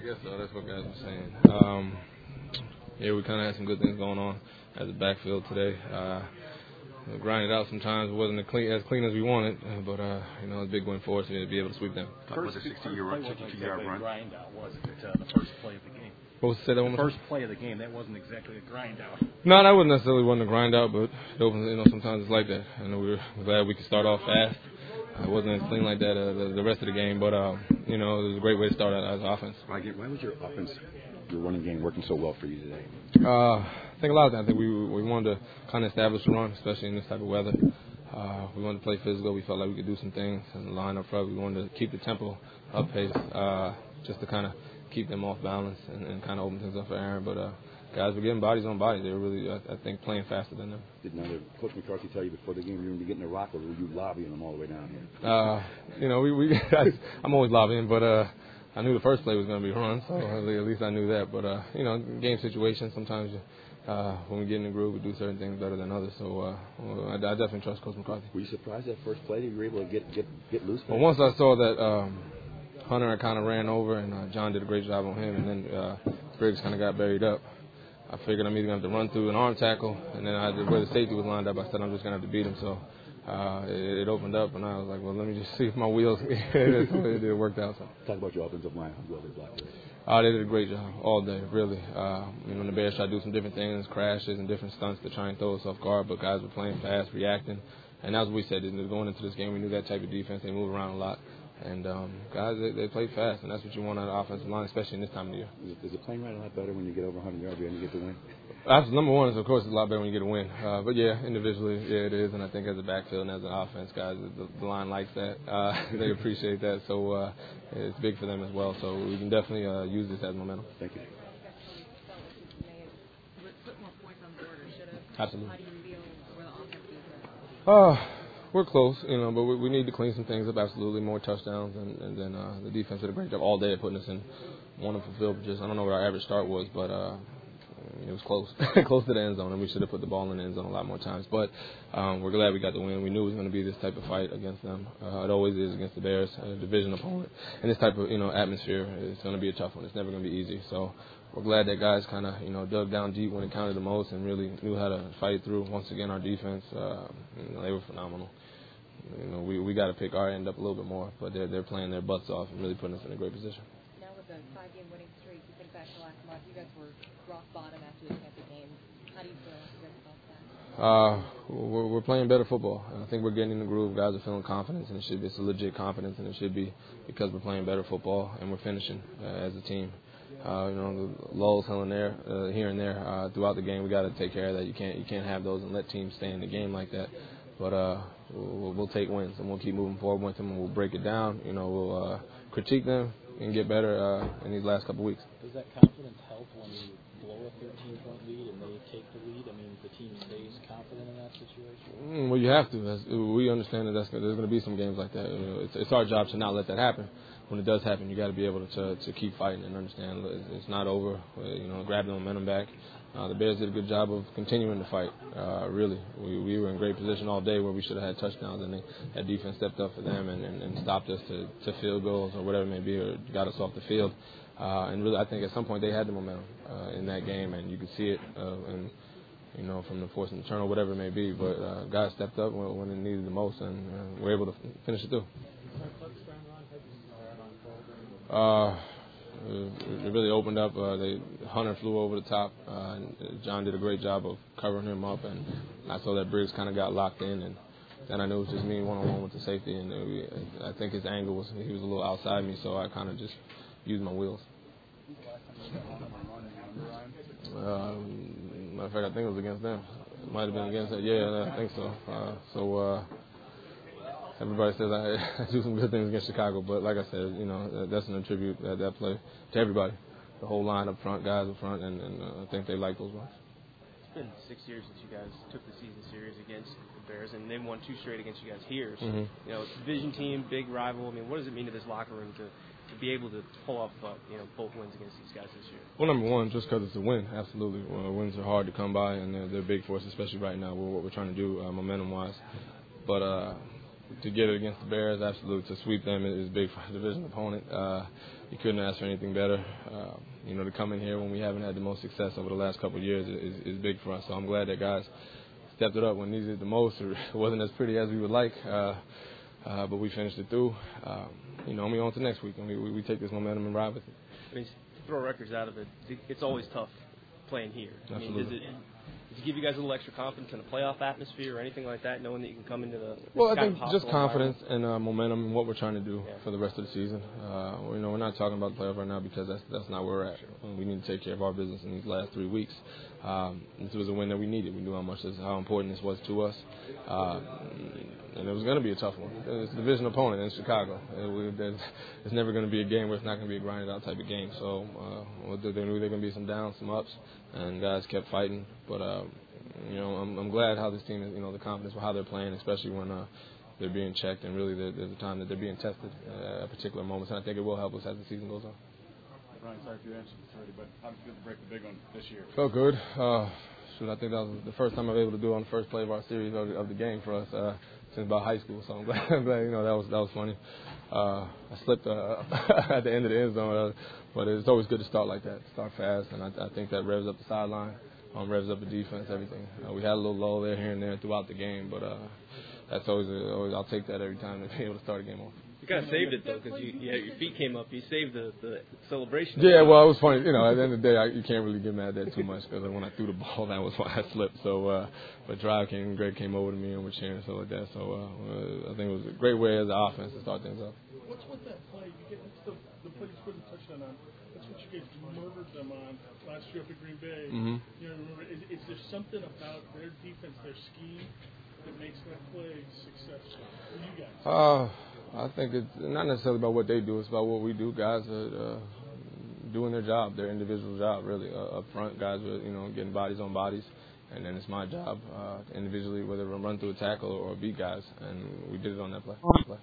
guess so. That's what guys were saying. Yeah, we kind of had some good things going on at the backfield today. We grinded out sometimes. It wasn't as clean as we wanted, but you know, it was a big win for us to be able to sweep them. Was it 62-yard run? Grind out, was it? The first play of the game. What was the first play of the game? That wasn't exactly a grind out. No, that wasn't necessarily a grind out, but it opens. You know, sometimes it's like that. I know we're glad we could start off fast. It wasn't as clean like that the rest of the game, but you know, it was a great way to start out as offense. Why was your offense, your running game, working so well for you today? I think a lot of times I think we wanted to kind of establish a run, especially in this type of weather. We wanted to play physical. We felt like we could do some things in the line up front. We wanted to keep the tempo up pace, just to kind of keep them off balance and kind of open things up for Aaron. But guys were getting bodies on bodies. They were really, I think, playing faster than them. Did Coach McCarthy tell you before the game you were going to get in the rock, or were you lobbying them all the way down here? You know, I'm always lobbying, but I knew the first play was going to be run, so at least I knew that. But you know, game situations, sometimes when we get in the groove, we do certain things better than others. So I definitely trust Coach McCarthy. Were you surprised that first play that you were able to get loose? Well, once I saw that Hunter kind of ran over and John did a great job on him, and then Briggs kind of got buried up, I figured I'm either going to have to run through an arm tackle, and then where the safety was lined up, I said I'm just going to have to beat him. So it opened up, and I was like, well, let me just see if my wheels it worked out. So. Talk about your offensive line. How well they blocked it. They did a great job all day, really. You know, the Bears tried to do some different things, crashes and different stunts to try and throw us off guard, but guys were playing fast, reacting. And that's what we said. Going into this game, we knew that type of defense. They move around a lot. And guys, they played fast, and that's what you want out of the offensive line, especially in this time of the year. Is it playing right a lot better when you get over 100 yards and you get the win? That's number one. Is of course it's a lot better when you get a win. But yeah, individually, yeah, it is. And I think as a backfield and as an offense, guys, the line likes that. They appreciate that. So it's big for them as well. So we can definitely use this as momentum. Thank you. Absolutely. How do you feel where the offense is? We're close, you know, but we need to clean some things up. Absolutely, more touchdowns, and then the defense did a great job all day of putting us in wonderful field position. I don't know what our average start was, but it was close, close to the end zone, and we should have put the ball in the end zone a lot more times. But we're glad we got the win. We knew it was going to be this type of fight against them. It always is against the Bears, a division opponent, and this type of atmosphere. It's going to be a tough one. It's never going to be easy. So we're glad that guys kind of dug down deep when it counted the most and really knew how to fight through. Once again, our defense, they were phenomenal. We got to pick our end up a little bit more, but they're playing their butts off and really putting us in a great position. Now with the 5-game winning streak, you think back to last month, you guys were rock bottom after the Tampa game. How do you feel about that? We're playing better football. I think we're getting in the groove. Guys are feeling confidence, and it's a legit confidence, and it should be because we're playing better football and we're finishing as a team. The lulls here and there throughout the game, we got to take care of that. You can't have those and let teams stay in the game like that. But we'll take wins, and we'll keep moving forward with them, and we'll break it down. We'll critique them and get better in these last couple weeks. Does that confidence help when you blow a 13-point lead and they take the lead? I mean, the team stays confident in that situation? Well, you have to. We understand that there's going to be some games like that. It's our job to not let that happen. When it does happen, you got to be able to keep fighting and understand it's not over. Grab the momentum back. The Bears did a good job of continuing to fight. Really, we were in great position all day where we should have had touchdowns, and that defense stepped up for them and stopped us to field goals or whatever it may be, or got us off the field. And really, I think at some point they had the momentum in that game, and you could see it. From the forcing the turnover, whatever it may be, but guys stepped up when it needed the most, and were able to finish it through. It really opened up. Hunter flew over the top, and John did a great job of covering him up, and I saw that Briggs kind of got locked in, and then I knew it was just me one-on-one with the safety, and I think his angle he was a little outside me, so I kind of just used my wheels. Matter of fact, I think it was against them. It might have been against them. Yeah, I think so. Everybody says I do some good things against Chicago, but like I said, that's an attribute that play to everybody, the whole line up front, guys up front, and I think they like those runs. It's been 6 years since you guys took the season series against the Bears, and they won 2 straight against you guys here. So, division team, big rival. I mean, what does it mean to this locker room to be able to pull off both wins against these guys this year? Well, number one, just because it's a win, absolutely. Wins are hard to come by, and they're big for us, especially right now with what we're trying to do momentum-wise. But To get it against the Bears, absolutely. To sweep them is big for a division opponent. You couldn't ask for anything better. To come in here when we haven't had the most success over the last couple of years is big for us. So I'm glad that guys stepped it up when needed the most. It wasn't as pretty as we would like, but we finished it through. And we on to next week, and we take this momentum and ride with it. I mean, to throw records out of it, it's always tough playing here. Absolutely. I mean, does it give you guys a little extra confidence in a playoff atmosphere or anything like that, knowing that you can come into the Well, I kind think of just confidence environment? and momentum in what we're trying to do for the rest of the season. We're not talking about the playoff right now because that's not where we're at. We need to take care of our business in these last 3 weeks. This was a win that we needed. We knew how important this was to us. And it was going to be a tough one. It's a division opponent in Chicago. It's never going to be a game where it's not going to be a grinded out type of game. So they knew there were going to be some downs, some ups, and guys kept fighting. But I'm glad how this team is, the confidence with how they're playing, especially when they're being checked, and really there's a time that they're being tested at particular moments. And I think it will help us as the season goes on. Brian, sorry if you answered this already, but how did you feel to break the big one this year? Felt good. I think that was the first time I was able to do it on the first play of our series of the game for us since about high school. So I'm glad that was funny. I slipped at the end of the end zone, but it's always good to start like that, start fast, and I think that revs up the sideline, revs up the defense, everything. We had a little lull there, here and there throughout the game, but that's always I'll take that every time to be able to start a game off. You kind of saved it, though, because your feet came up. You saved the celebration. Yeah, well, it was funny. At the end of the day, you can't really get mad at that too much because when I threw the ball, that was why I slipped. So, but Greg came over to me and we're cheering and stuff like that. So I think it was a great way as an offense to start things off. What's with that play? You get the play you scored the touchdown on. That's what you guys murdered them on last year up at Green Bay. Mm-hmm. Remember, is there something about their defense, their scheme, that makes that play successful for you guys? I think it's not necessarily about what they do. It's about what we do. Guys are doing their job, their individual job, really. Up front, guys are, getting bodies on bodies. And then it's my job individually, whether I run through a tackle or beat guys. And we did it on that play.